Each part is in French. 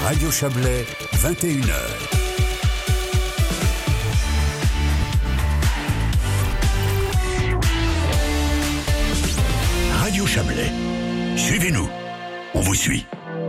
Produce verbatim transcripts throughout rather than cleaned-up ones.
Radio Chablais, vingt et une heures. Radio Chablais. Suivez-nous. On vous suit.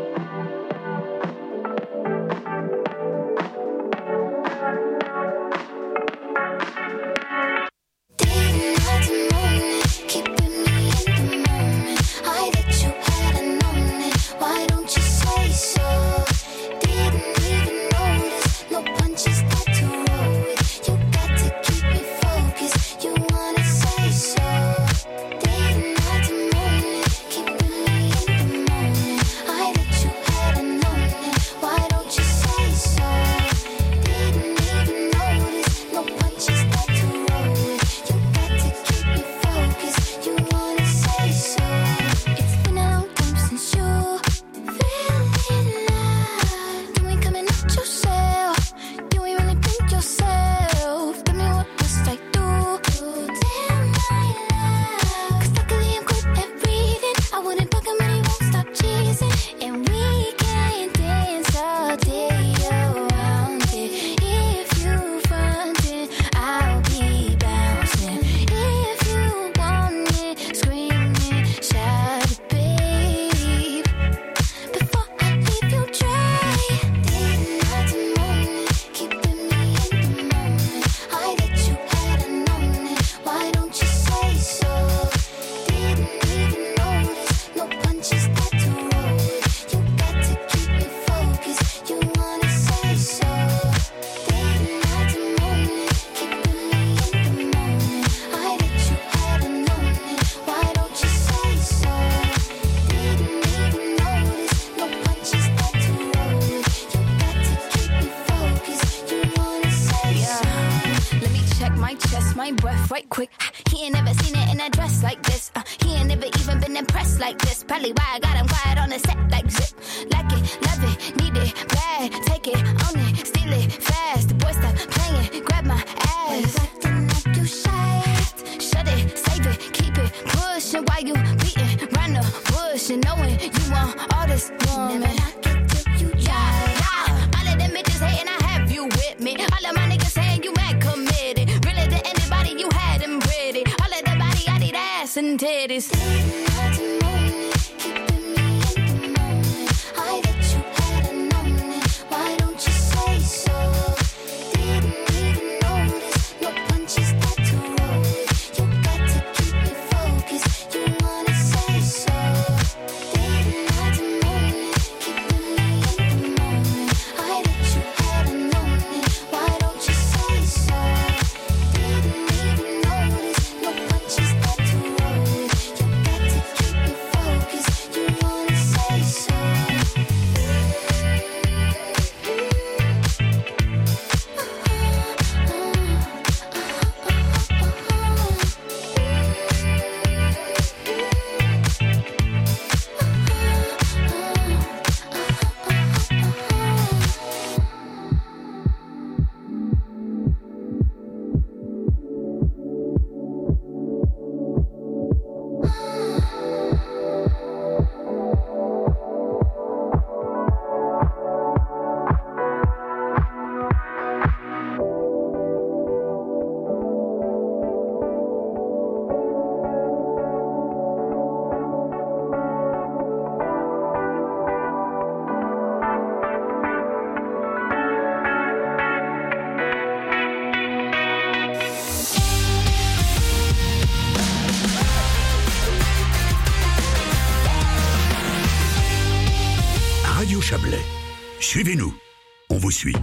Chablais. Suivez-nous. On vous suit.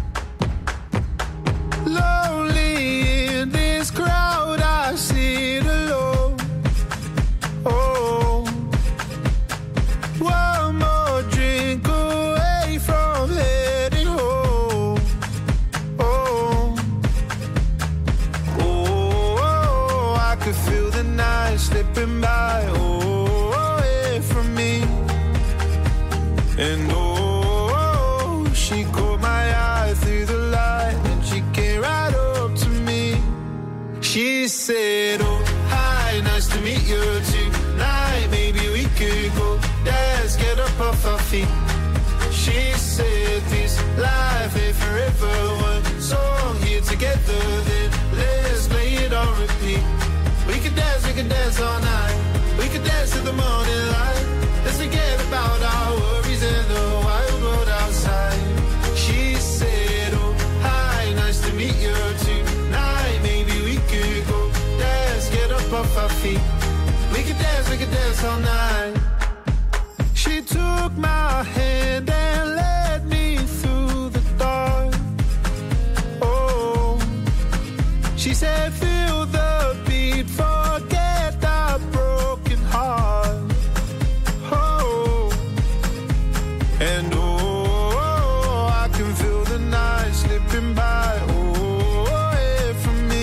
Lonely in this crowd, I sit alone. Oh, one more drink away from heading home. Oh, oh, oh, I could feel the night slipping by. Oh, away from me. And oh, she caught my eye through the light and she came right up to me. She said, oh, hi, nice to meet you tonight. Maybe we could go dance, get up off our feet. She said, life ain't forever. One song here together, then let's play it on repeat. We could dance, we could dance all night. We could dance to the morning light. Let's forget about our worries and the wild world outside. She said, oh, hi, nice to meet you tonight. Maybe we could go dance, get up off our feet. We could dance, we could dance all night. She took my hand and led me through the dark. Oh, she said, feel the beat, forget our broken heart. Oh, and oh, I can feel the night slipping by. Oh, away from me.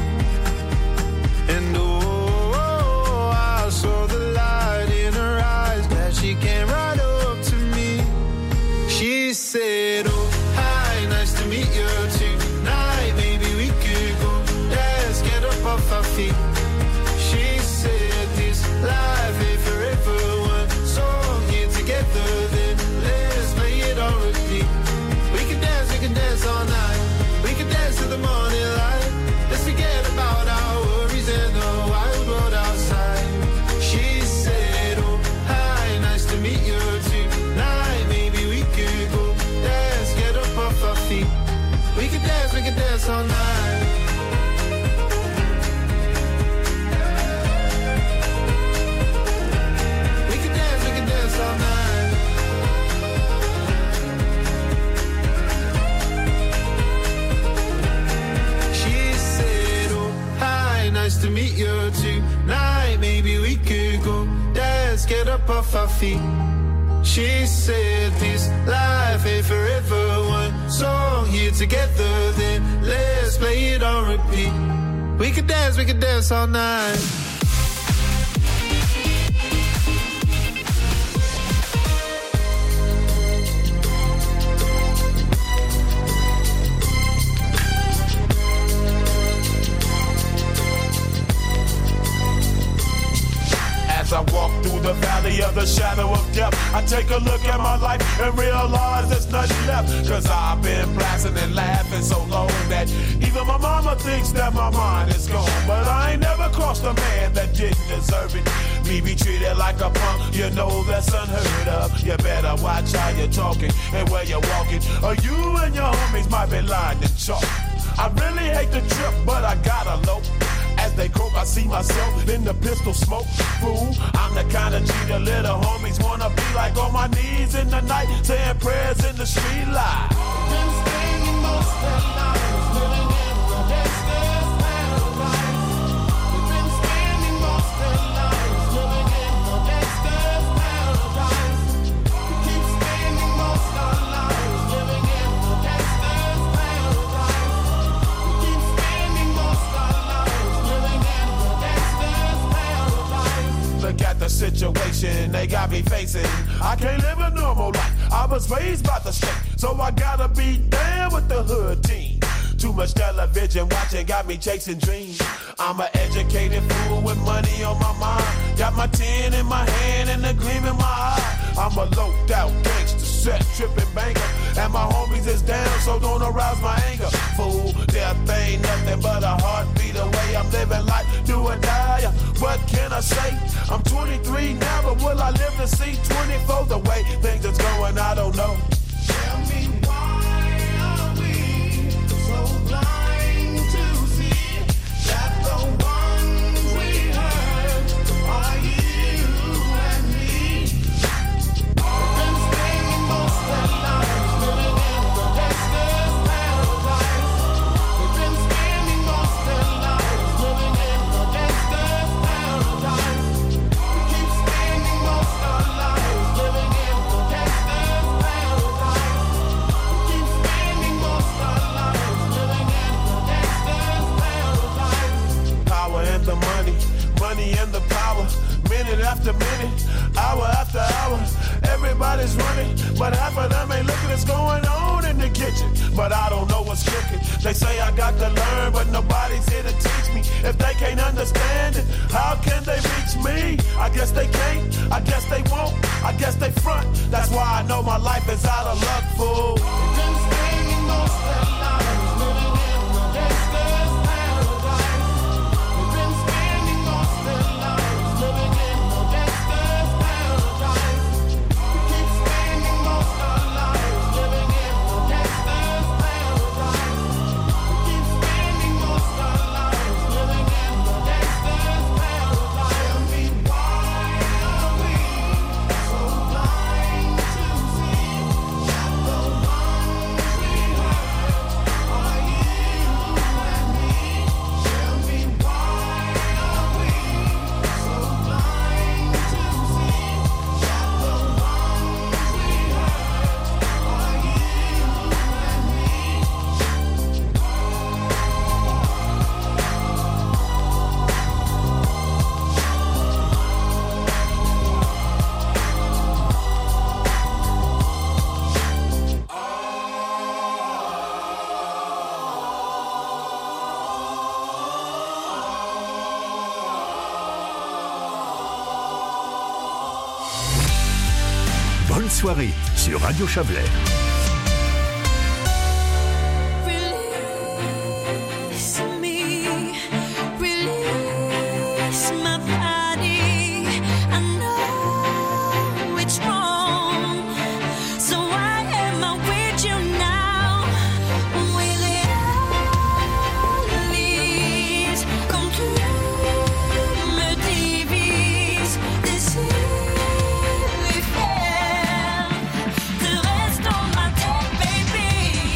And oh, I saw the light in her eyes that she came right up to me. She said, oh, hi, nice to meet you tonight. Maybe we could go dance, get up off our feet. She said, this life ain't forever. One song here together, then let's play it on repeat. We can dance, we can dance all night. We can dance to the morning light. Let's forget about our worries and the wild world outside. She said, oh, hi, nice to meet you tonight. Maybe we could go dance, get up off our feet. We can dance, we can dance all night. We can dance, we can dance all night. She said, oh, hi, nice to meet you tonight. Maybe we could go dance, get up off our feet. She said, this life ain't forever. One song here together, then let's play it on repeat. We could dance, we could dance all night. As I walk through the valley of the shadow of death, I take a look at my life and realize there's nothing left. Cause I've been blasting and laughing so long that even my mama thinks that my mind is gone. But I ain't never crossed a man that didn't deserve it. Me be treated like a punk, you know that's unheard of. You better watch how you're talking and where you're walking, or you and your homies might be lying in chalk. I really hate the trip, but I gotta low. As they croak, I see myself in the pistol smoke. Fool, I'm the kind of G the little homies wanna be like, on my knees in the night, saying prayers in the street light. Been spending most of our lives living in the gangster's paradise. We've been spending most of our lives living in the gangster's paradise. We keep spending most of our lives living in the gangster's paradise. We keep spending most of our lives living in the gangster's paradise. Look at the situation they got me facing. I can't live a normal life. I was raised by the state, so I gotta be down with the hood team. Too much television watching got me chasing dreams. I'm an educated fool with money on my mind. Got my tin in my hand and a gleam in my eye. I'm a loped out gangster, set tripping banker, and my homies is down, so don't arouse my anger. Fool, death ain't nothing but a heartbeat away. I'm living life, do or die. What can I say? I'm twenty-three now, but will I live to see twenty-four? The way things is going, I don't know. Tell me, why are we so blind to see that the ones we hurt are you and me? We've been spending most of our lives living in the gangster's paradise. We've been spending most of our lives living in the gangster's paradise. We keep spending most of our lives living in the gangster's paradise. We keep spending most of our lives living in the gangster's paradise. Power and the money, money and the power minute after minute, hour after hour. Everybody's running, but half of them ain't looking what's going on in the kitchen. But I don't know what's cooking. They say I got to learn, but nobody's here to teach me. If they can't understand it, how can they reach me? I guess they can't, I guess they won't, I guess they front. That's why I know my life is out of luck, fool. Been spending most of their lives living in the gangster's paradise. We've been spending most of their lives living in the gangster's paradise. We keep spending most of our lives living in the gangster's paradise. We keep spending most of our lives living in the gangster's paradise. Tell me why are we so blind to see that the ones we hurt are you and me? Tell me why are we so blind to see that the ones we hurt are you and me? Bonne soirée sur Radio Chablais. Release me, release my body. I know it's wrong, so why am I with you now? Will it always come to me divises this is fair? The rest on my tête, baby.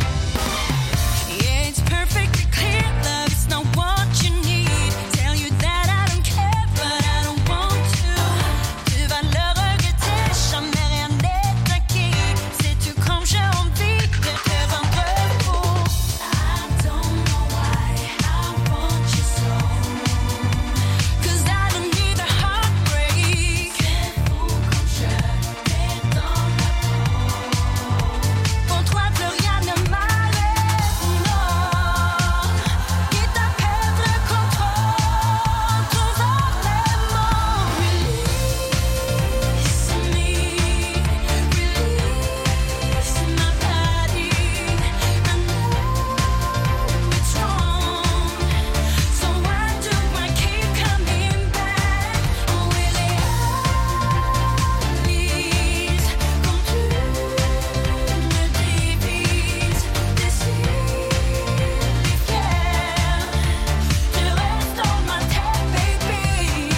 Yeah, it's perfectly clear, love is not what you need. Tell you that I don't care, but I don't want to. Tu vas le regretter, jamais rien n'est acquis. Sais-tu comme j'ai envie de te rendre fou? I don't know why I want you so, 'cause I don't need a heartbreak. C'est fou comme je mets dans la peau. Pour toi plus rien ne m'arrête, non. Quitte à perdre le contrôle, trouve les mots. Release me, release my body. I know it's wrong, so why do I keep coming back? Will it always come to me divises this is fair? Tu restes dans ma tête, baby.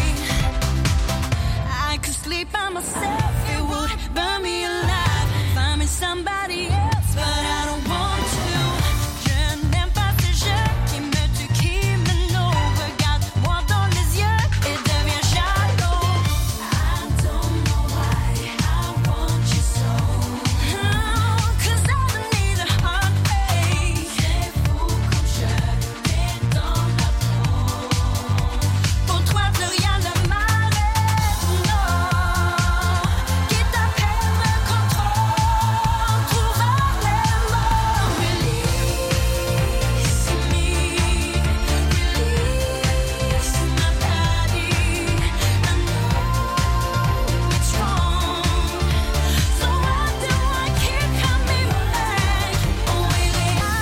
I could sleep by myself, it would burn me alive. Find me somebody else, but I don't want to. Je n'aime pas ces jeux qui me tuent, qui me noient. Regarde-moi dans les yeux et deviens jaloux. I don't know why I want you so, 'cause I don't need a heartbreak. C'est fou comme je mets dans la peau. Pour toi plus rien ne m'arrête, non. Quitte à perdre le contrôle, trouve les mots. Release me, release my body. I know it's wrong, so why do I keep coming back? Will it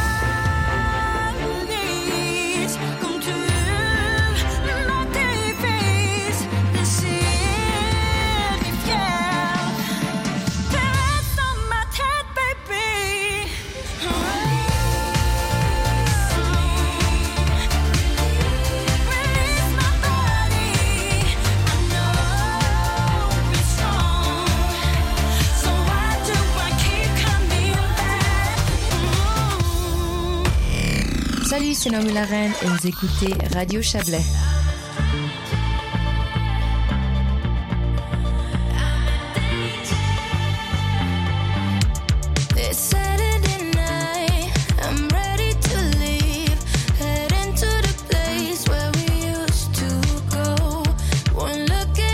always come to my divises this is fair? Tu restes dans ma tête, baby. Release my body. I know it's wrong, so why do I keep coming back? Salut, c'est Naomi la Reine et vous écoutez Radio Chablais. It's Saturday night, I'm ready to leave, heading to the place where we used to go. One look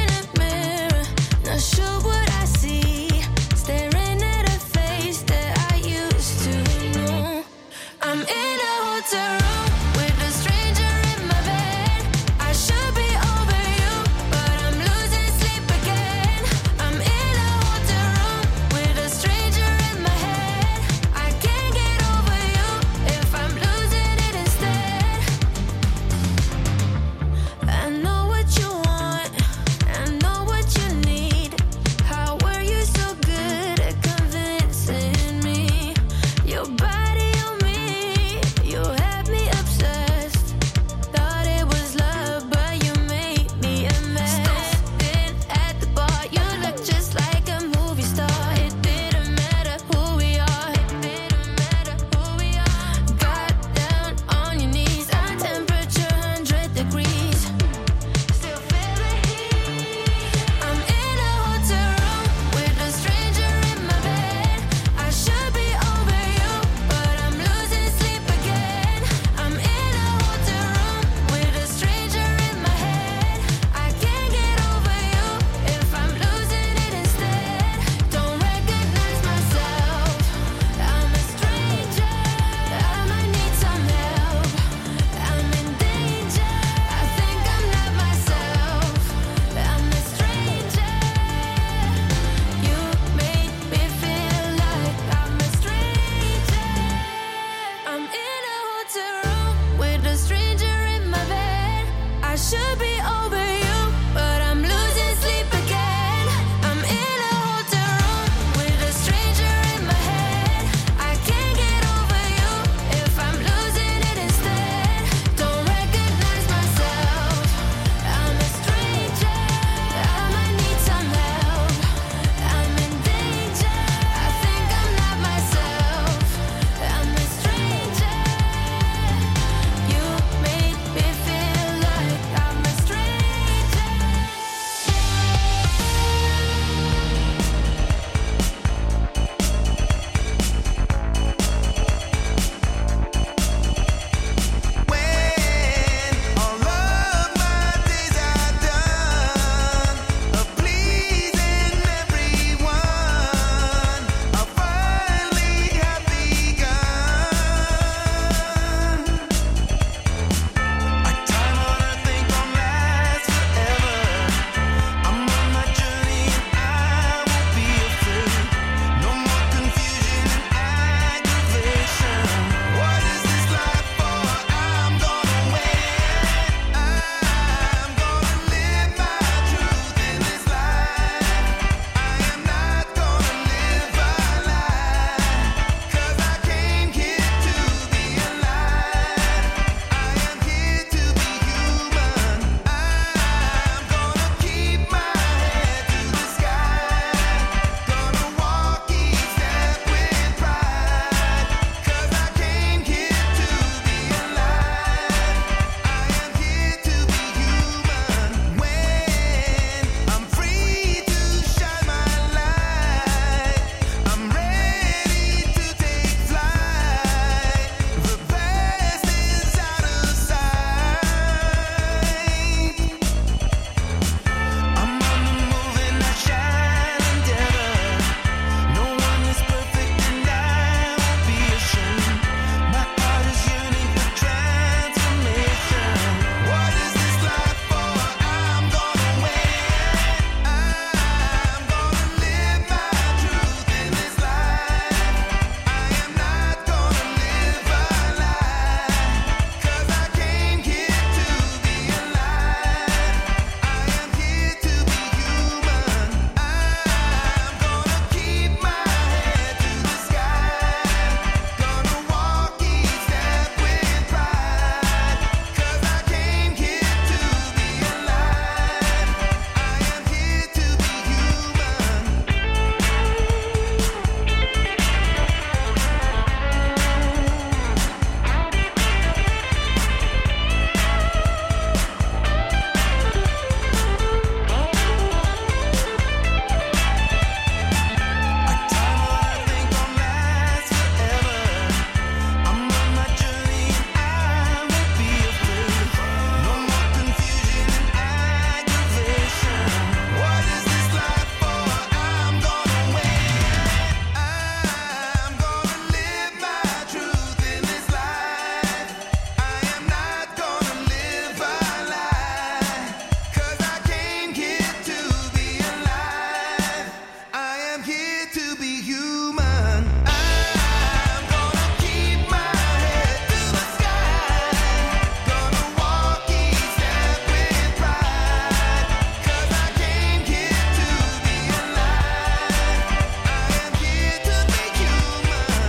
I should be over you, but I'm losing sleep again. I'm in a hotel room with a stranger in my head. I can't get over you if I'm losing it instead. Don't recognize myself. I'm a stranger. I might need some help. I'm in danger. I think I'm not myself. I'm a stranger. You made me feel like I'm a stranger. When all of my days are done of pleasing everyone, I finally have begun. A time on earth ain't gonna last forever. I'm on my journey and I won't be afraid. No more confusion and aggravation. What is this life for? I'm gonna win. I'm gonna live my truth in this life. I am not gonna live a lie. 'Cause I came here to be alive. I am here to be human. I'm gonna keep my head to the sky. Gonna walk each step with pride. 'Cause I came here to be alive. I am here to be human. When I'm free to shine my light, I'm ready to take flight. The best is out of sight. I'm on the move and I shine endeavor. No one is perfect and I won't be ashamed. My heart is yearning for transformation. What is this life for? I'm gonna win. I'm gonna live my truth in this life. I am not gonna live a lie. 'Cause I came here to be alive. I am here to be human. I'm gonna keep my head to the sky. Gonna walk each step with pride. 'Cause I came here to be alive. I am here to be human. A time on earth ain't gonna last forever. I'm on my journey and I won't be afraid. No more confusion and aggravation. What is this life for? I'm gonna win. I'm gonna live my truth in this life. I am not gonna live a lie. 'Cause I came here to be alive. I am here to be human. I'm gonna keep my head to the sky. Gonna walk each step with pride. 'Cause I came here to be alive. I am here to be human.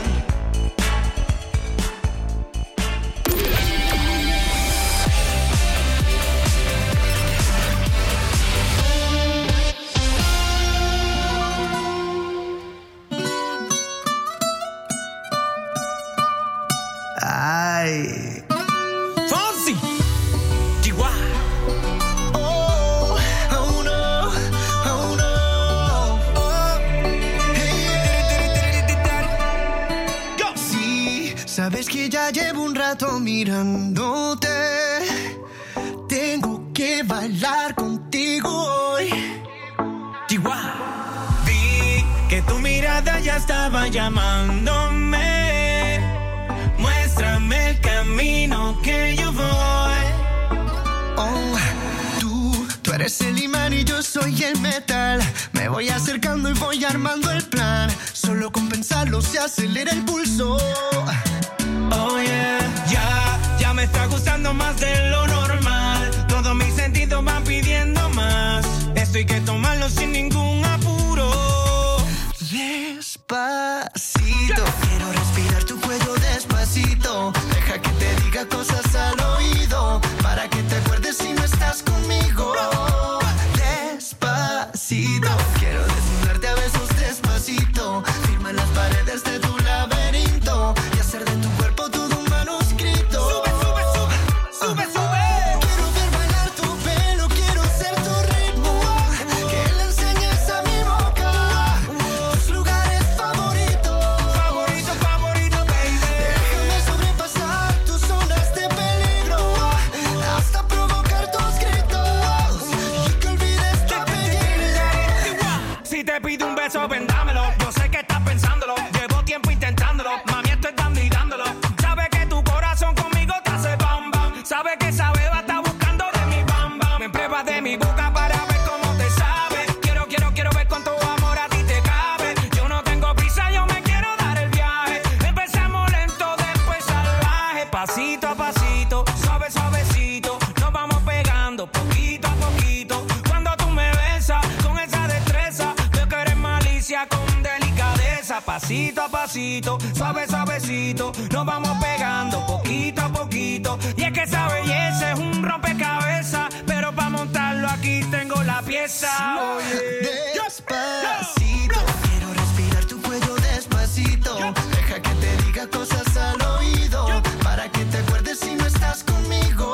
Ay. Fonsi, Chihuahua. Oh, oh no, oh no, oh. Go. Sí, sabes que ya llevo un rato mirándote. Tengo que bailar contigo hoy. Chihuahua. Vi que tu mirada ya estaba llamándome. Muéstrame el camino que yo voy. Oh, tú, tú eres el imán y yo soy el metal. Me voy acercando y voy armando el plan. Solo con pensarlo se acelera el pulso. Oh yeah, ya, ya me está gustando más de lo normal. Todo mi Vámonos sin ningún apuro. Despacito, quiero respirar tu cuello despacito. Deja que te diga cosas al oído, para que te acuerdes si no estás conmigo. Despacito, quiero desnudarte a besos despacito. Firma las paredes de tu laberinto y hacer de tu cuerpo todo un manuscrito. Sube, sube, sube, sube, sube. Quiero ver bailar tu pelo, quiero ser tu ritmo. Que le enseñes a mi boca tus lugares favoritos. Favorito, favorito, baby. Déjame sobrepasar tus zonas de peligro hasta provocar tus gritos y que olvides tu apellido. Si te pido un beso, vendámelo. Yo sé que estás pensándolo. Llevo tiempo intentándolo. Mami, estoy dando y dándolo. Sabe que tu corazón conmigo te hace bam bam. Sabe que esa beba está buscando de mi bam bam. Me pruebas de mi boca para ver cómo te sabe. Quiero, quiero, quiero ver cuánto amor a ti te cabe. Yo no tengo prisa, yo me quiero dar el viaje. Empezamos lento, después salvaje. Pasito a pasito, suave, suavecito. Nos vamos pegando poquito a poquito. Cuando tú me besas con esa destreza, veo que eres malicia con delicadeza. Pasito a pasito, suave, suavecito. Nos vamos pegando poquito a poquito. Y es que esa belleza es un rompecabezas, pero para montarlo aquí tengo la pieza. Oye. Despacito, quiero respirar tu cuello despacito. Deja que te diga cosas al oído, para que te acuerdes si no estás conmigo.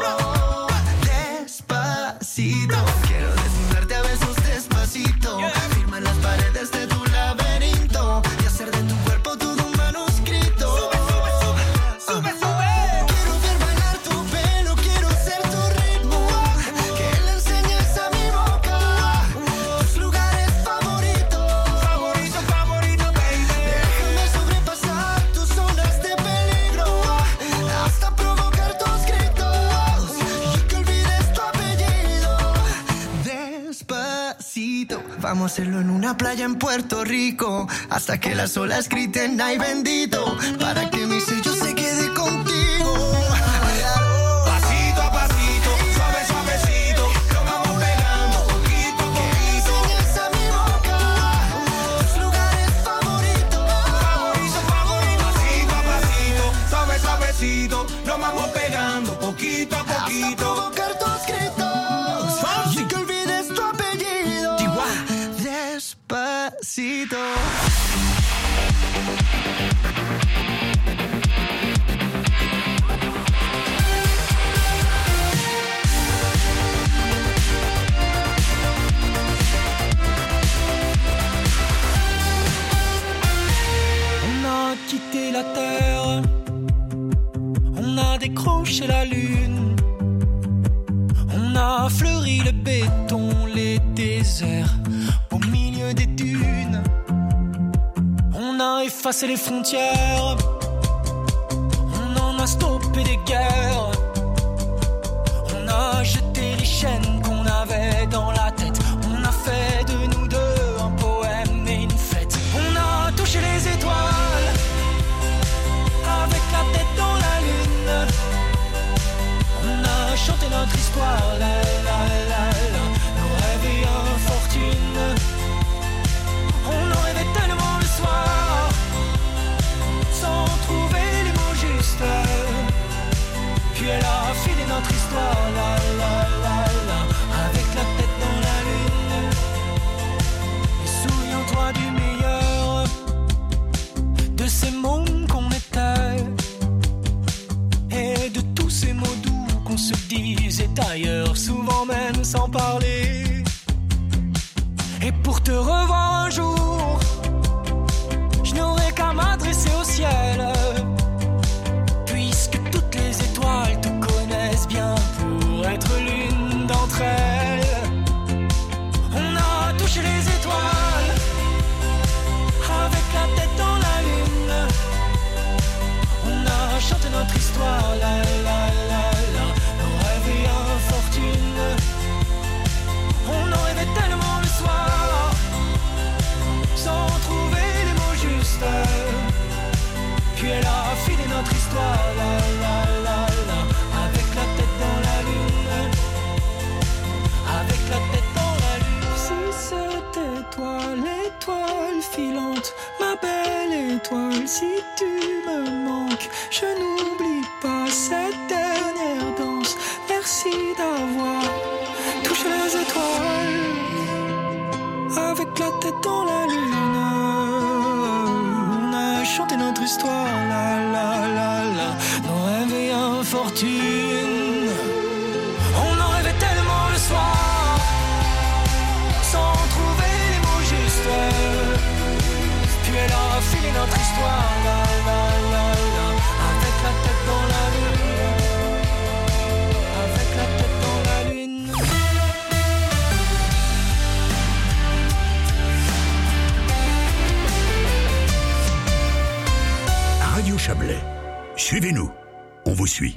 Despacito, quiero desnudarte a besos despacito. Firma las paredes de tu laberinto y hacer de tu cuerpo todo un manuscrito. Sube, sube, sube, sube, sube. Quiero ver bailar tu pelo, quiero ser tu ritmo. Que le enseñes a mi boca tus lugares favoritos. Favorito, favorito, baby. Déjame sobrepasar tus zonas de peligro hasta provocar tus gritos y que olvides tu apellido. Despacito, vamos a hacerlo en una playa en Puerto Rico hasta que las olas griten ay bendito, para que mi sello se quede contigo. Pasito a pasito, suave, suavecito. Nos vamos pegando poquito a poquito. Enseñas a mi boca tus lugares favoritos. Favorito, favorito. Pasito a pasito, suave, suavecito. Nos vamos pegando poquito a Hasta poquito. provocar tus gritos y que olvides tu apellido. Despacito. On a quitté la terre, on a décroché la lune, on a fleuri le béton, les déserts au milieu des dunes. On a effacé les frontières, on en a stoppé des guerres, on a jeté les chaînes qu'on avait dans la tête, on a fait de nous deux un poème et une fête. On a touché les étoiles avec la tête dans la lune. On a chanté notre histoire, la la la la, nos rêves et infortune. On en rêvait tellement le soir, sans trouver les mots justes. Puis elle a filé notre histoire, la la la la, avec la tête dans la lune. Et souviens-toi du meilleur, de ces mômes qu'on était, et de tous ces mots doux qu'on se disait ailleurs, souvent même sans parler. Et pour te revoir un jour, je n'aurai qu'à m'adresser au ciel, puisque toutes les étoiles te connaissent bien pour être l'une d'entre elles. On a touché les étoiles avec la tête dans la lune. On a chanté notre histoire, la la la la, nos rêves et infortune. On en rêvait tellement le soir, sans trouver les mots justes. Puis elle a filé notre histoire, la la la la, avec la tête dans la lune, avec la tête dans la lune. Si c'est étoiles si tu me manques. Je n'oublie pas cette dernière danse. Merci d'avoir touché les étoiles avec la tête dans la lune. On a chanté notre histoire, la la la la, nos rêves et infortunes. On en rêvait tellement le soir, sans trouver les mots justes. Puis elle a filé notre histoire, la la la la, avec la tête dans la lune, avec la tête dans la lune. Radio Chablais. Suivez-nous. On vous suit.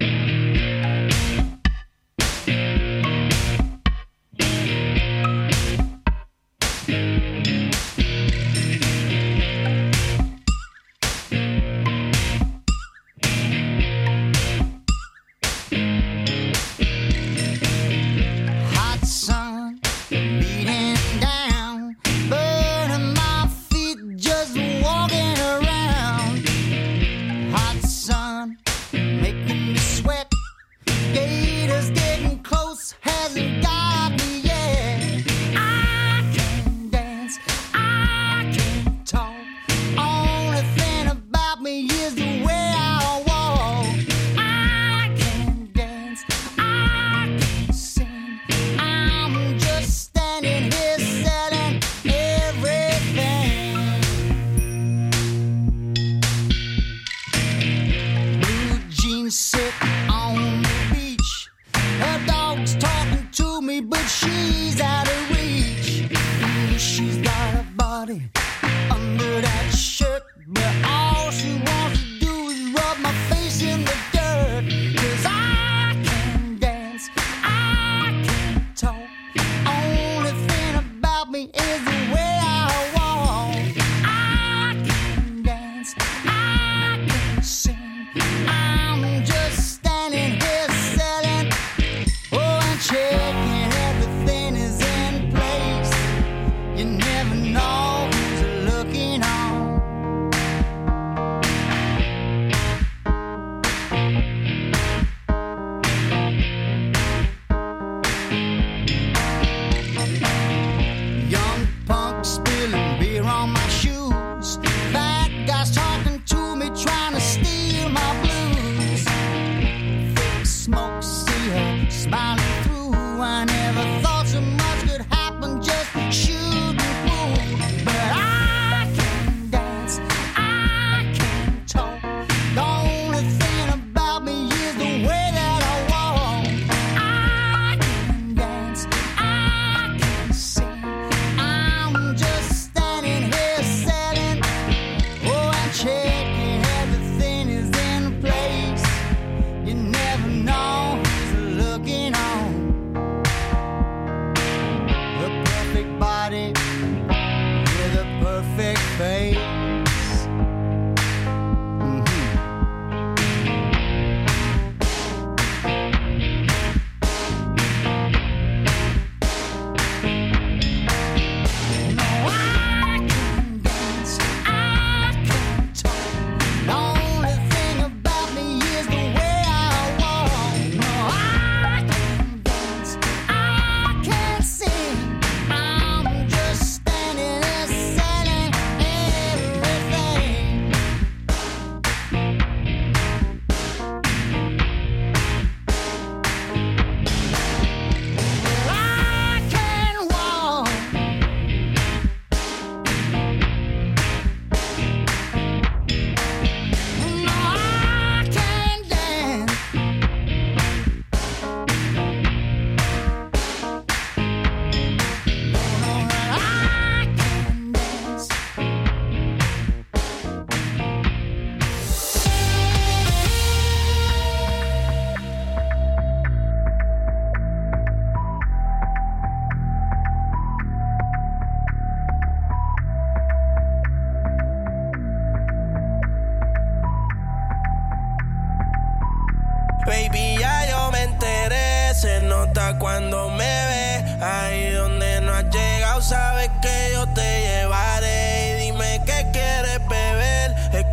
Baby, ya yo me enteré, se nota cuando me ves. Ahí donde no has llegado, sabes que yo te llevaré. Y dime qué quieres beber, es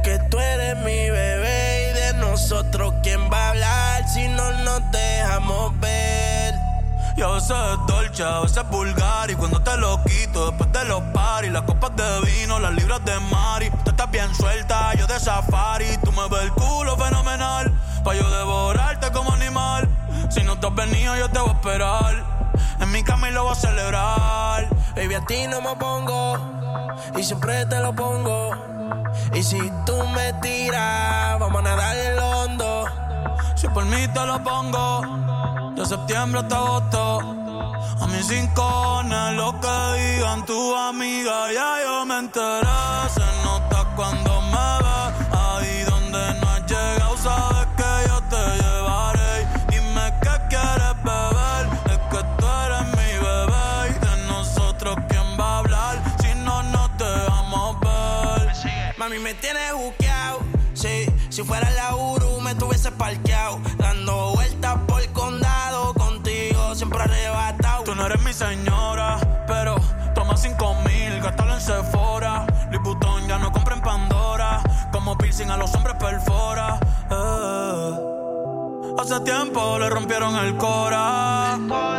eres mi bebé y de nosotros quién va a hablar si no nos dejamos ver. Y a veces es dolce, a veces es vulgar. Y cuando te lo quito, después de los paris, las copas de vino, las libras de mari. Tú estás bien suelta, yo de safari. Tú me ves el culo fenomenal, pa' yo devorarte como animal. Si no te has venido, yo te voy a esperar. En mi cama y lo voy a celebrar. Baby, a ti no me pongo y siempre te lo pongo. Y si tú me tiras, vamos a nadar en lo hondo. Si por mí te lo pongo, de septiembre hasta agosto. A mis rincones, lo que digan tu amiga, ya yo me enteré. Se nota cuando me ves, ahí donde no has llegado, sabes que yo te llevaré. Dime qué quieres beber, es que tú eres mi bebé. Y de nosotros quién va a hablar, si no nos dejamos ver. Mami, me tienes buqueado, sí. Si fuera la Uru me tuviese parqueado, dando vueltas por el condado, contigo siempre arrebatado. Tú no eres mi señora, pero toma cinco mil, gástalo en Sephora. Louis Vuitton ya no compra en Pandora, como piercing a los hombres perfora. Eh. Hace tiempo le rompieron el cora.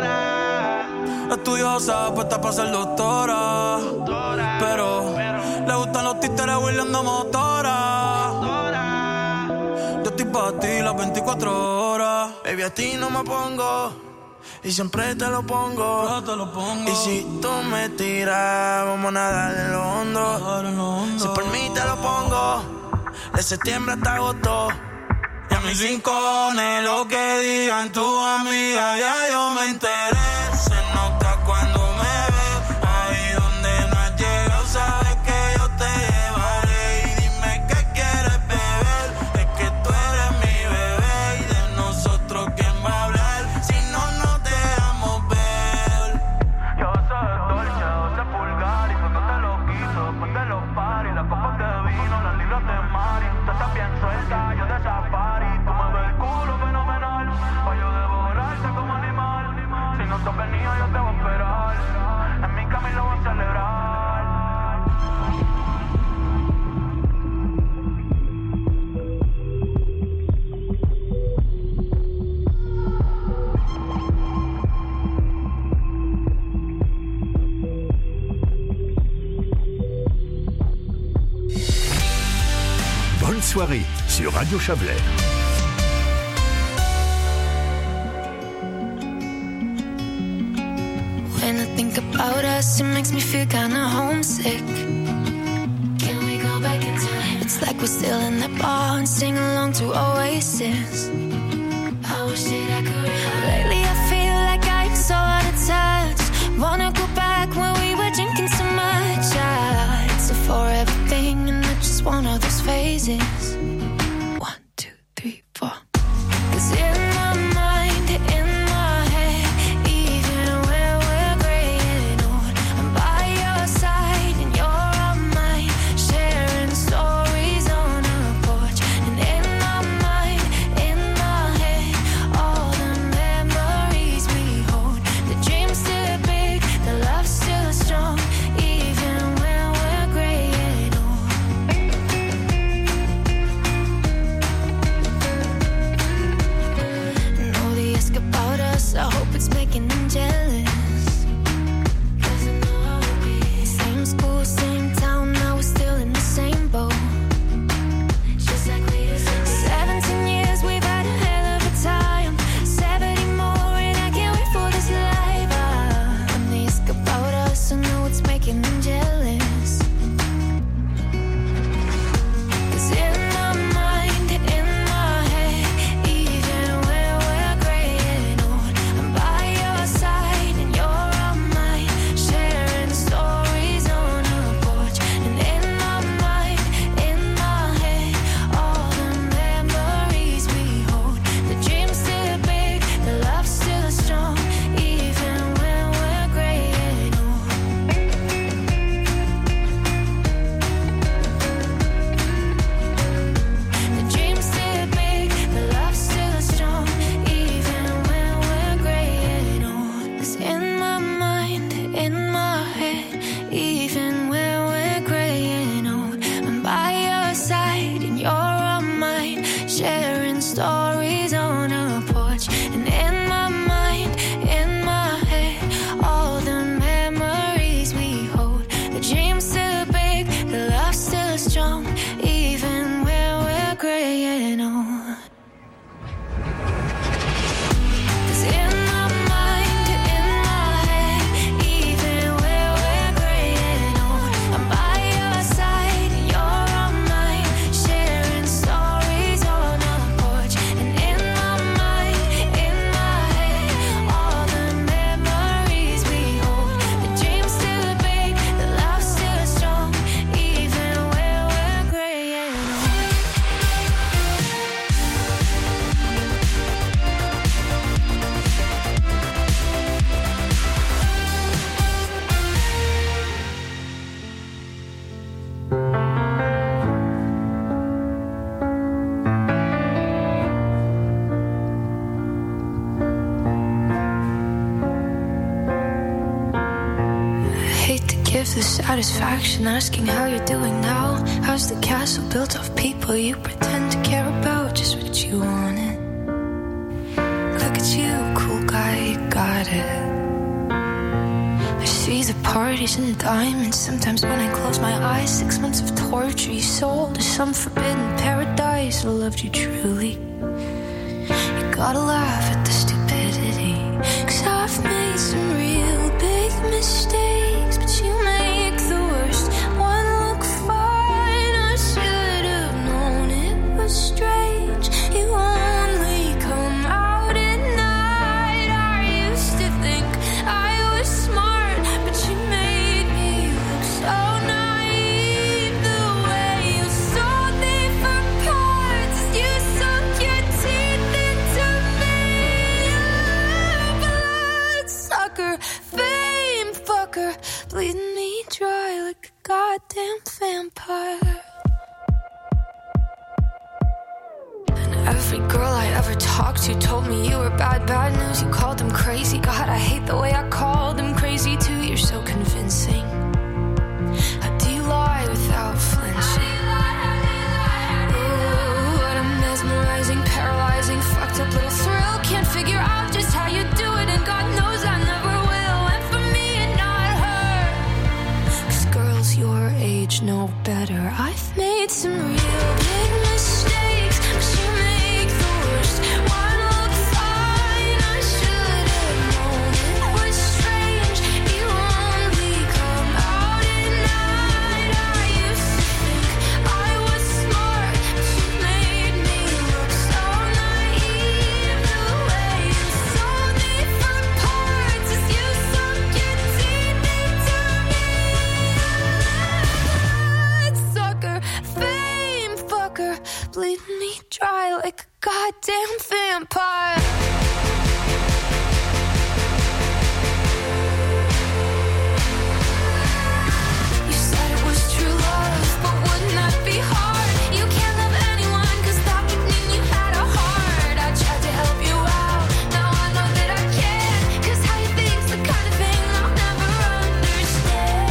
Estudiosa, puesta para ser doctora, doctora pero, pero le gustan los títeres huirleando motora. Yo estoy pa' ti las veinticuatro horas. Baby, a ti no me pongo y siempre te lo pongo. Yo te lo pongo. Y si tú me tiras, vamos a nadar en lo hondo. Nadar en lo hondo. Si por mí te lo pongo, de septiembre hasta agosto. Y a mis rincones, lo que digan tu amiga, ya yo me enteré. Se nota cuando me ves, ahí donde no has llegado, sabes que yo te llevaré. Y dime qué quieres beber, es que tú eres mi bebé. Y de nosotros quién va a hablar, si no nos dejamos ver. Yo soy dolce, soy vulgar, y cuando te lo quito, después de los paris, las copas de vino, las libras de mari. Tú estás bien suelta, yo de safari. Tú me ves el culo fenomenal, pa' yo devorarte como animal. Si no te has venido, yo te voy a esperar. En mi cama y lo voy a celebrar. Bonne soirée sur Radio Chablais. When I think about us, it makes me feel kinda homesick. Can we go back in time? It's like we're still in that bar and sing along to Oasis. I wish that I could. Lately I feel like I'm so out of touch. Wanna go back when we were drinking so much. Ah, it's a forever thing and it's just one of those phases. One, two, three, four. 'Cause in my mind, in my head, even when we're gray and old, I'm by your side and you're on mine, sharing stories on a porch. And in my mind, in my head, all the memories we hold. The dream's still big, the love's still strong, even when we're gray and old. deserve the satisfaction asking how you're doing now. How's the castle built of people you pretend to care about? Just what you wanted. Look at you, cool guy, you got it. I see the parties and diamonds. Sometimes when I close my eyes, six months of torture you sold to some forbidden paradise. I loved you truly. You gotta laugh at the stupidity, 'cause I've made some real big mistakes, but you make the worst one look fine. I should have known it was strange. You only come out at night. I used to think I was smart, but you made me look so naive. The way you sold me for parts, you sunk your teeth into me. Bloodsucker, fame fucker, bleeding me dry like a goddamn vampire. And every girl I ever talked to told me you were bad, bad news. You called them crazy. God, I hate the way I called them crazy too. You're so convincing. How do you lie without flinching? Ooh, what a mesmerizing, paralyzing, fucked up little thrill. Can't figure out just how you do it, and God knows I never will. And for me and not her, 'cause girls your age know better. I've made some real big mistakes, but you make the worst one look fine. I should have known it was strange. You only come out at night. I used to think I was smart, but you made me look so naive. The way you sold me for parts is you sunk your teeth into me. Bloodsucker, fame fucker, bleeding me dry like a goddamn vampire. You said it was true love, but wouldn't that be hard? You can't love anyone, 'cause that would mean you had a heart. I tried to help you out, now I know that I can't, 'cause how you think's the kind of thing I'll never understand.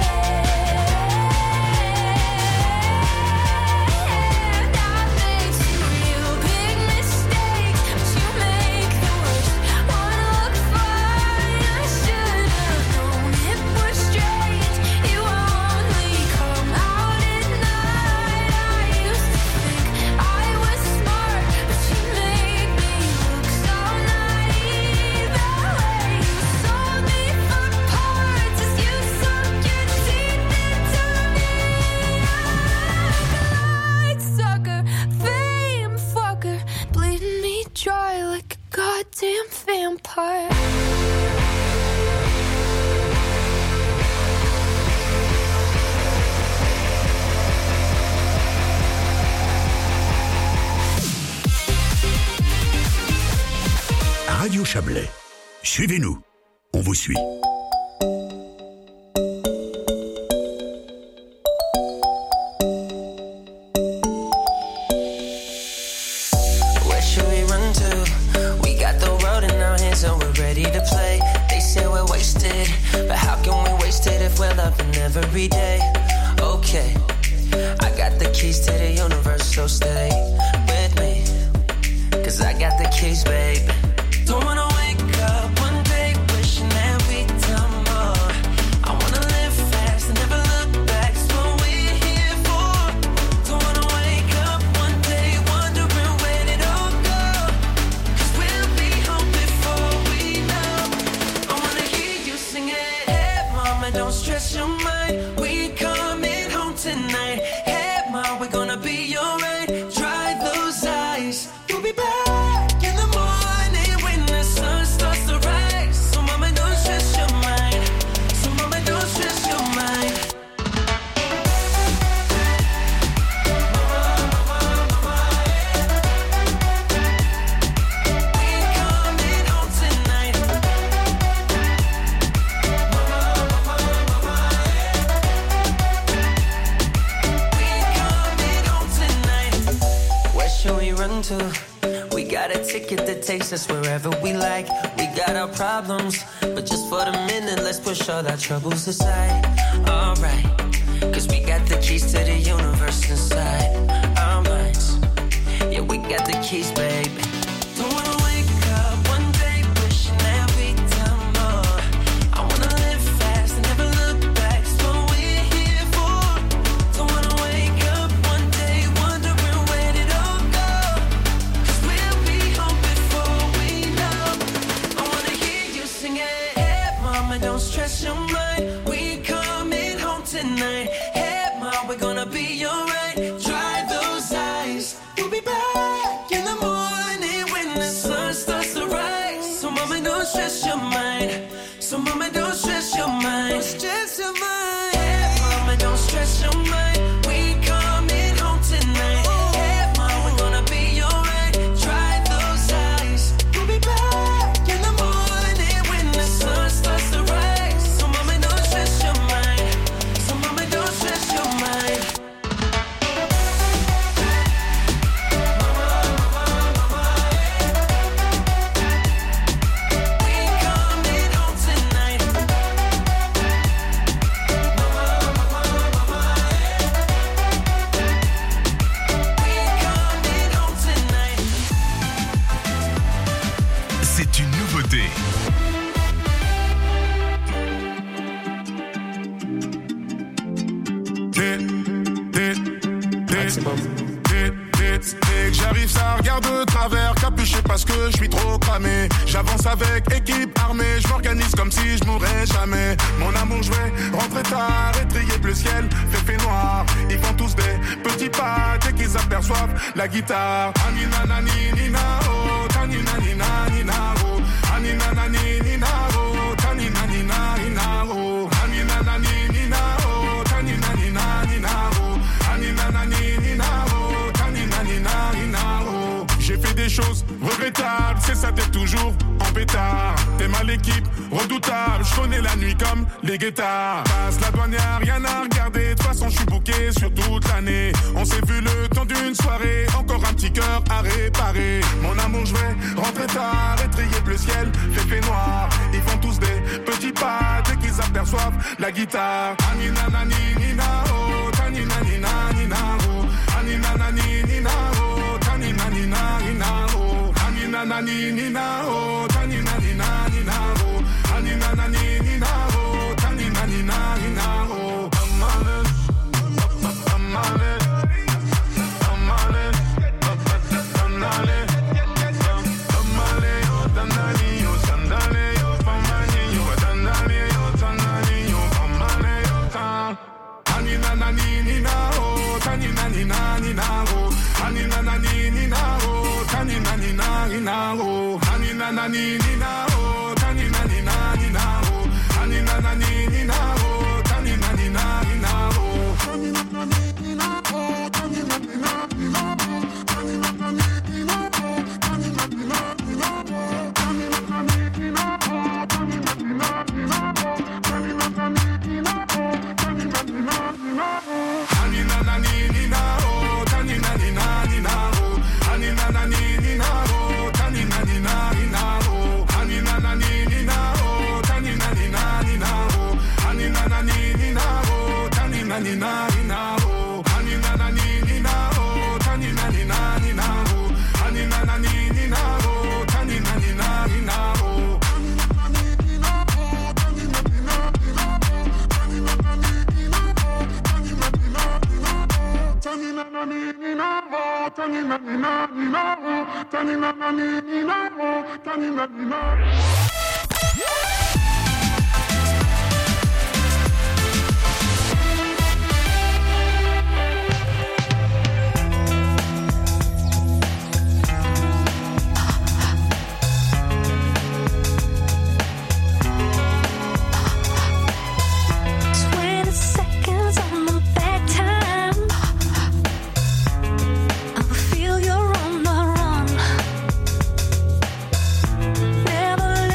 I've made some real big mistakes, but you make the worst one look fine. I should have known it was strange. You only come out at night. I used to think I was smart, but you made me look so naive. The way you sold me for parts is you sunk your teeth into me. Bloodsucker, fame fucker, bleeding me dry like a goddamn vampire. Radio Chablais. Suivez-nous. On vous suit. Where should we run to? We got the world in our hands and we're ready to play. They say we're wasted, but how can we waste it if we're loving every day? Okay, I got the keys to the universe, so stay with me, 'cause I got the keys, babe. Don't wanna wake up one day wishing that we'd done more. I wanna live fast and never look back, it's what we're here for. Don't wanna wake up one day wondering where did it all go, 'cause we'll be home before we know. I wanna hear you sing it. Hey mama, don't stress your mind, we coming home tonight. Hey mom, we're gonna be alright. Dry those eyes, we'll be back in the morning when the sun starts to rise. So mama, don't stress your mind. So mama, don't stress your mind. We coming home tonight. We coming home tonight. Where should we run to? We got a ticket that takes us wherever we like. We got our problems, but just for the minute, let's push push all our troubles aside. Alright, cause we got the keys to the universe inside our minds. Yeah, we got the keys, baby. Don't wanna wake up one day wishing that we'd done more. I wanna live fast and never look back. It's what we're here for. Don't wanna wake up one day wondering where did it all go. Cause we'll be home before we know. I wanna hear you sing it. Hey, mama, don't stress your mind. We coming home tonight. Hey, mom, we're gonna be alright. Dry those eyes. We'll be back in the morning when the sun starts to rise. So mama, don't stress your mind. So mama, don't stress your mind. Don't stress your mind. Hey, mama, don't stress your mind. We coming home tonight. Hey, mom, we're gonna be alright. Dry those eyes. We'll be back in the morning when the sun starts to rise. So mama, don't stress your mind. So mama, don't stress your mind. C'est une nouveauté. Dès que j'arrive, ça regarde de travers, capuché parce que je suis trop cramé. J'avance avec équipe armée, je m'organise comme si je mourrais jamais. Mon amour, je vais rentrer tard, étrier bleu ciel, fait fait noir. Ils font tous des petits pas dès qu'ils aperçoivent la guitare. Anina nani nina oh, tanina nina nina oh, anina nani nina oh, tanina nina nina oh, anina nani nina oh, tanina nina nina oh, anina nani nina oh, tanina nina nina oh. J'ai fait des choses regrettables, c'est ça, t'es toujours en pétard. T'es mal l'équipe, redoutable, je connais la nuit comme les guettards. Passe la douane, y'a rien à regarder, de toute façon je suis bouqué sur toute l'année. On s'est vu le temps d'une soirée, encore un petit cœur à réparer. Mon amour, je vais rentrer tard, étrier bleu ciel, fait fait noir. Ils font tous des petits pas dès qu'ils aperçoivent la guitare. Anina nani nina oh, tanina nina nina oh, anina nani nina oh, tanina nina nina oh, anina nani nina oh, tanina nina nina oh, anina nani nina oh, tanina nina nina oh. Amale, amale, amale, amale, amale, oh tanali, oh sandale, oh famani, oh tanali, oh tanali, oh amale, oh tan. Anina nani nina oh, tanina nina nina oh, anina nani nina oh, tanina nina nina oh, anina nani nina oh, tanina nina nina oh, anina nani nina oh, tanina nina nina oh, anina nani nina oh, tanina nina nina oh, anina nani nina oh, tanina nina nina oh, anina nani nina oh, tanina nina nina oh, anina nani nina oh, tanina nina nina oh, anina nani nina oh, tanina nina nina oh, anina nani nina oh, tanina nina nina oh, anina nani nina oh, tanina nina nina oh, anina nani nina oh, tanina nina nina oh, anina nani nina oh, tanina nina nina oh, anina nani nina oh, tanina nina nina oh, anina nani nina oh, tanina nina nina oh, anina nani nina oh, tanina nina nina oh, tanina nani nina oh, tanina nina nina oh, tanina nani nina oh, tanina nina. Twenty seconds on the back time. I feel you're on the run. Never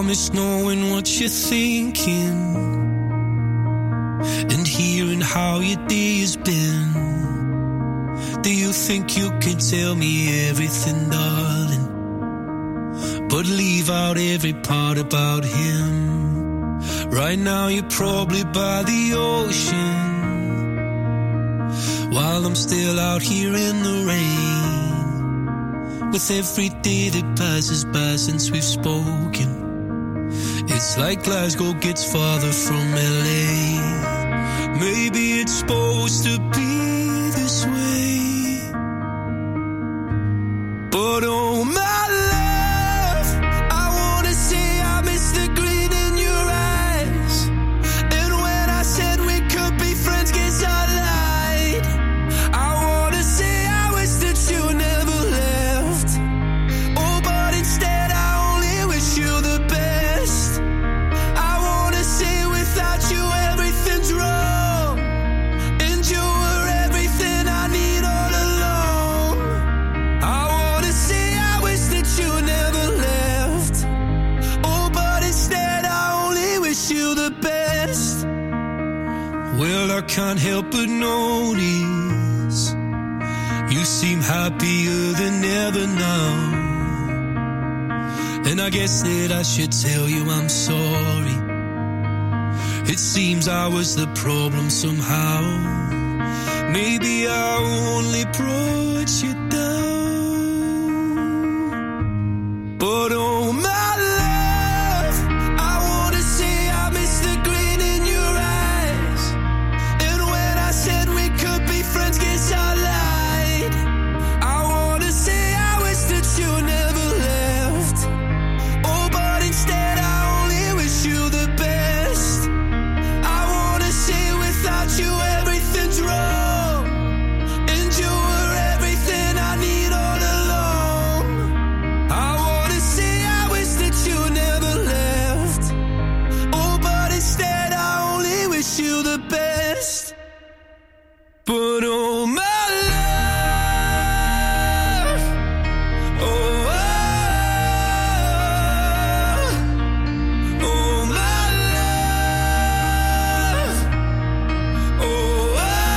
miss knowing what you're thinking and hearing how your day has been. Do you think you can tell me everything, darling, but leave out every part about him? Right now you're probably by the ocean, while I'm still out here in the rain. With every day that passes by since we've spoken, it's like Glasgow gets farther from L A. Maybe it's supposed to be this way, but oh my love, I wanna say I miss the green in your eyes. And when I said we could be friends, guess I lied. I wanna say I wish that you never left. Oh, but instead I only wish you the best. I wanna say without you everything's wrong, and you were everything I need all along. I wanna say I wish that you never left. Oh, but instead I only wish you the best. Well, I can't help but notice you seem happier than ever now. And I guess that I should tell you I'm sorry. It seems I was the problem somehow. Maybe I only brought you down. But oh my love, I wanna say I miss the green in your eyes. And when I said we could be friends, guess I lied. I wanna say I wish that you never left. Oh, but instead I only wish you the best. I wanna say without you everything's wrong, and you were everything I need all along. I wanna say I wish that you never left. Oh, but instead I only wish you the best. But oh my love, oh, oh, oh my love, oh,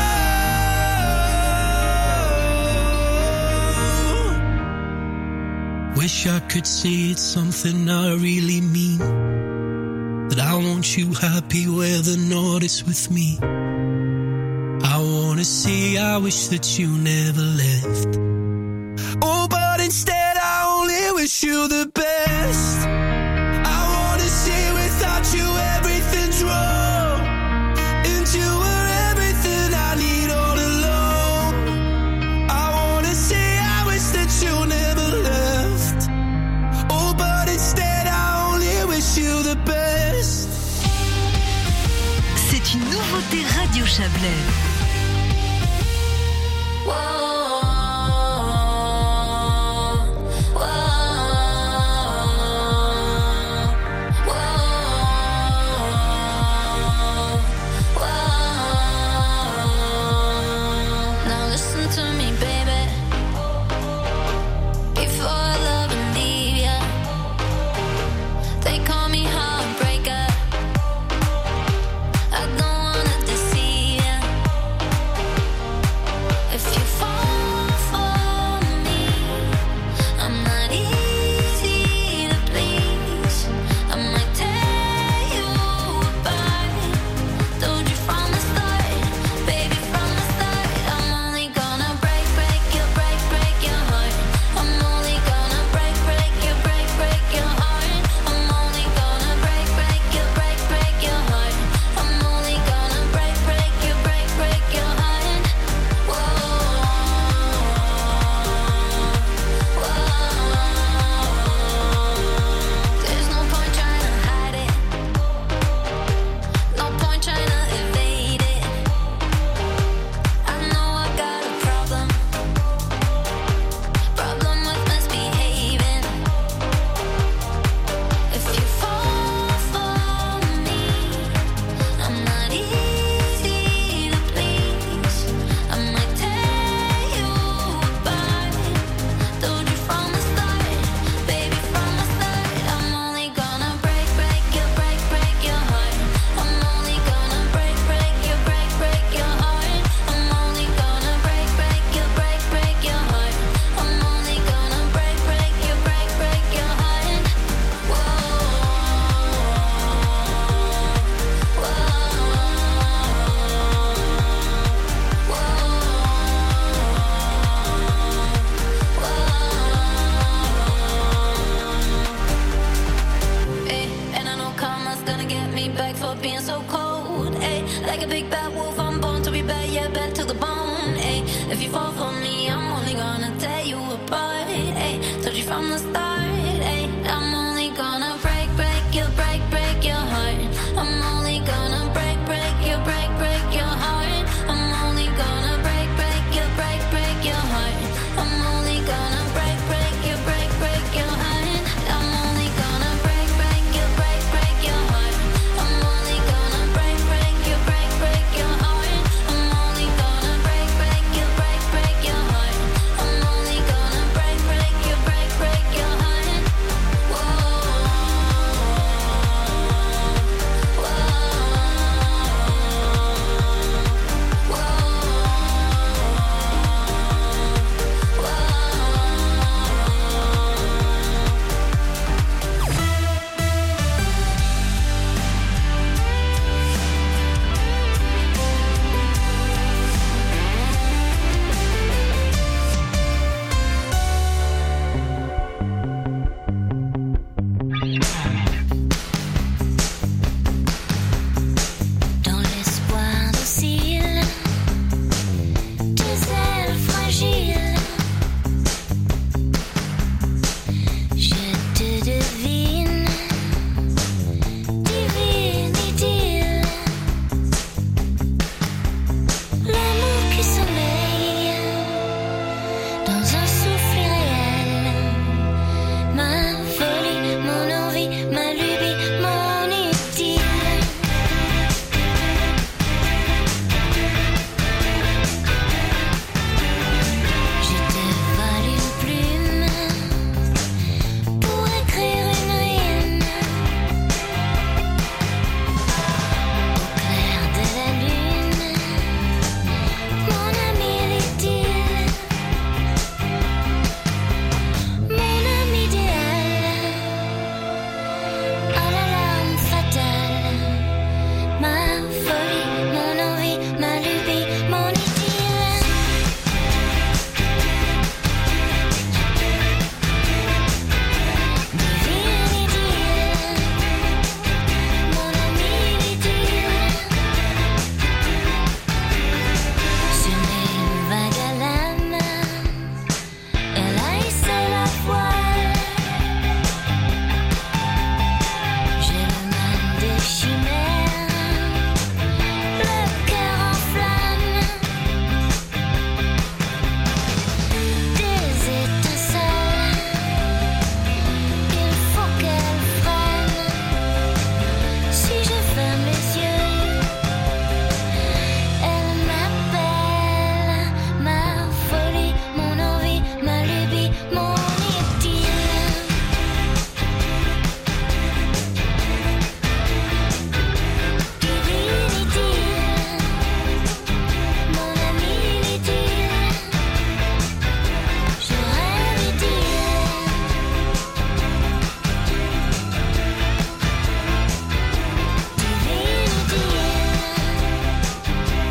oh. Wish I could say it's something I really mean, that I want you happy where the north is with me. I wanna say I wish that you never left. Oh, but instead I only wish you the best. I wanna say without you everything's wrong, and you were everything I need all along. I wanna say I wish that you never left. Oh, but instead I only wish you the best. C'est une nouveauté Radio Chablais. Now listen to me, baby. Before I love and leave ya, they call me heartbreaker. I don't wanna deceive ya. If you fall big bad wolf, I'm born to be bad, yeah, bad to the bone. Ay, if you fall for